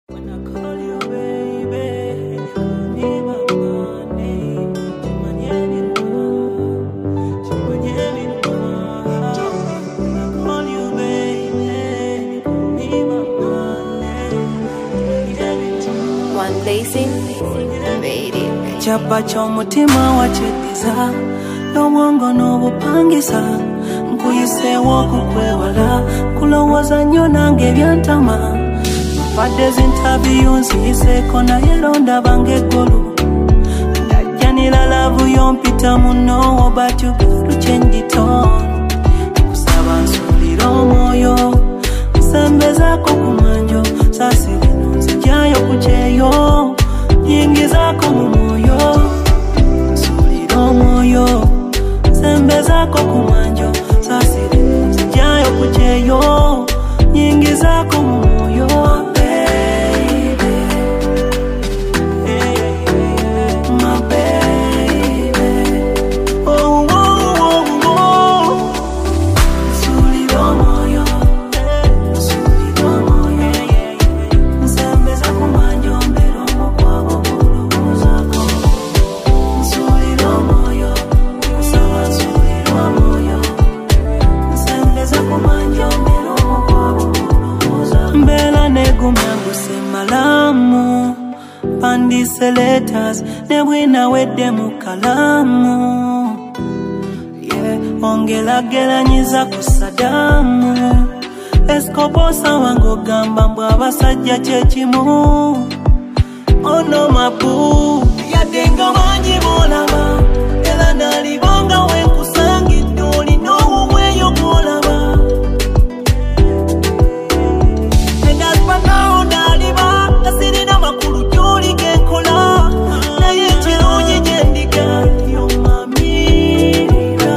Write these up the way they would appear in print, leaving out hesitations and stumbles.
Chapa chomutima wachetiza Lowongo n'obupangisa Nkuyisewo kukwewala Kulowoza nnyo nange byantama Mpadde zinterview nziyiseko naye londa bange gulu Ndajjanira lavu yompita muno But you gotta change it on Kusaba nsulira omwoyo Nsembezako kumanjo Sasirino nzijayo kucheyo Nyingizako mu moyo Suliro moyo Sembezako kumanjo Sasirino nzijayo kucheyo Nyingizako mu moyo Baby My baby Oh, oh, oh, oh Suliro moyo Suliro moyo Sembezako kumanjo Mbero kwabo Malamu Pandise letters Nebwina wedde mu kalamu Ongela gelanyiza ku Sadamu Eskoposa wango gamba mbwa basajja kyekimu Ono mapu Yadenga manji bolaba Ela nalibonga wenkusangidde olina obumweyo kolaba Sirina makulu joli genkola Naye chirungi jendiga Yo mamira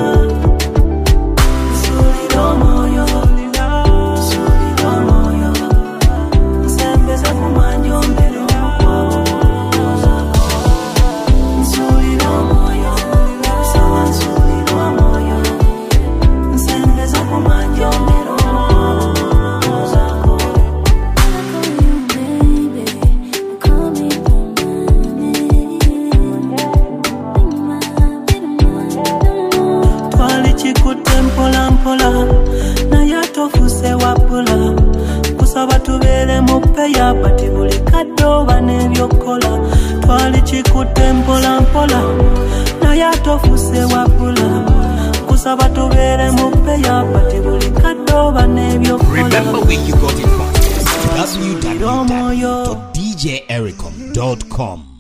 Suliro moyo Suliro moyo Nsembeza kumanjo mbero Suliro moyo Sawa suliro moyo Nsembeza kumanjo mbero Mpola na yatofuse wapula kusaba tubere mupeya pati buli kadoba nebyokola twali chikute mpola na yatofuse wapula kusaba tubere mupeya pati buli kadoba nebyokola. Remember where you got it from. www.djericom.com